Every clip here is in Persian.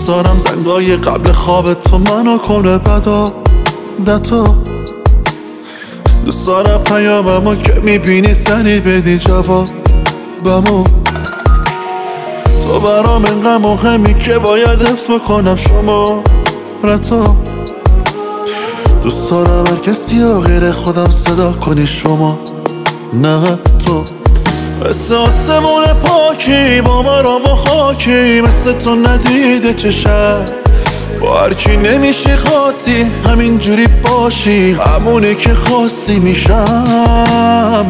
دوست دارم زنگای قبل خواب تو منو کنه بدا دتا. دوست دارم پیاممو که میبینی سری بدی جوابمو. تو برام انقدر مهمی که باید حفظ بکنم شمارتو. دوست دارم هر کسی و غیر خودم صدا کنی شما نه تو. مثل آسمون پاکی با مرا با خاکی، مثل تو ندیده چشم با هرکی نمیشی خاطی. همینجوری باشی همونه که خواستی میشم.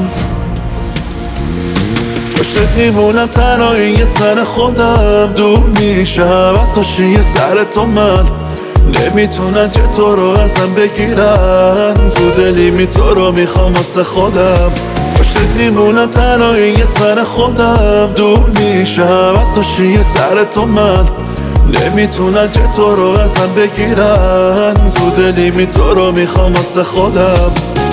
پشتت میمونم تنهایی یه تن خودم دور میشم. از حاشیه سر تو من نمیتونن که تو رو ازم بگیرن. زودلی تو رو میخوام واسه خودم. پشتت میمونم تنهایی یه تن خودم دور میشم. از حاشیه سر تو من نمیتونن که تو رو ازم بگیرن. زودلی تو رو میخوام واسه خودم.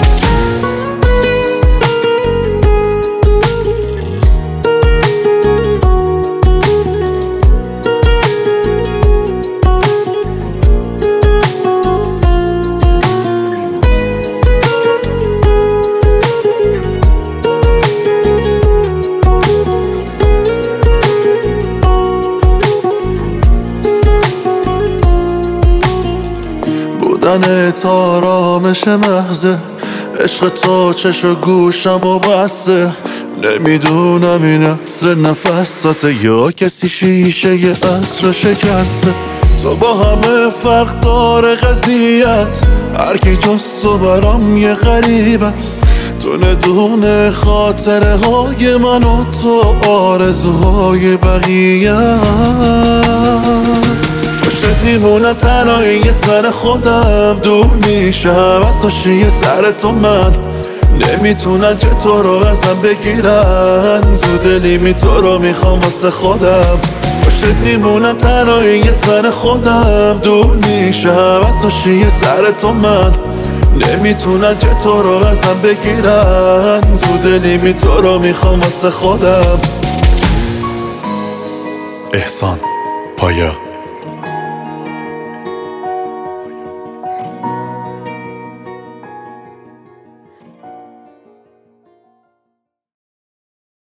بودن تو آرامش محضه، عشق تو چش و گوشم و بسته. نمیدونم این عطر نفساته یا کسی شیشه یه عطر شکسته. تو با همه فرق داره قضیت، هرکی جز تو برام یه غریب است. دونه دونه خاطره های من و تو آرزوهای بقیه. پشتت میمونم تنهایی یه تن خودم دور میشم. از حاشیه سر تو من نمیتونن که تو رو ازم بگیرن. زودلی تو رو میخوام واسه خودم. پشتت میمونم تنهایی یه تن خودم دور میشم. از حاشیه سر تو من نمیتونن که تو رو ازم بگیرن. زودلی تو رو میخوام واسه خودم. احسان پایا.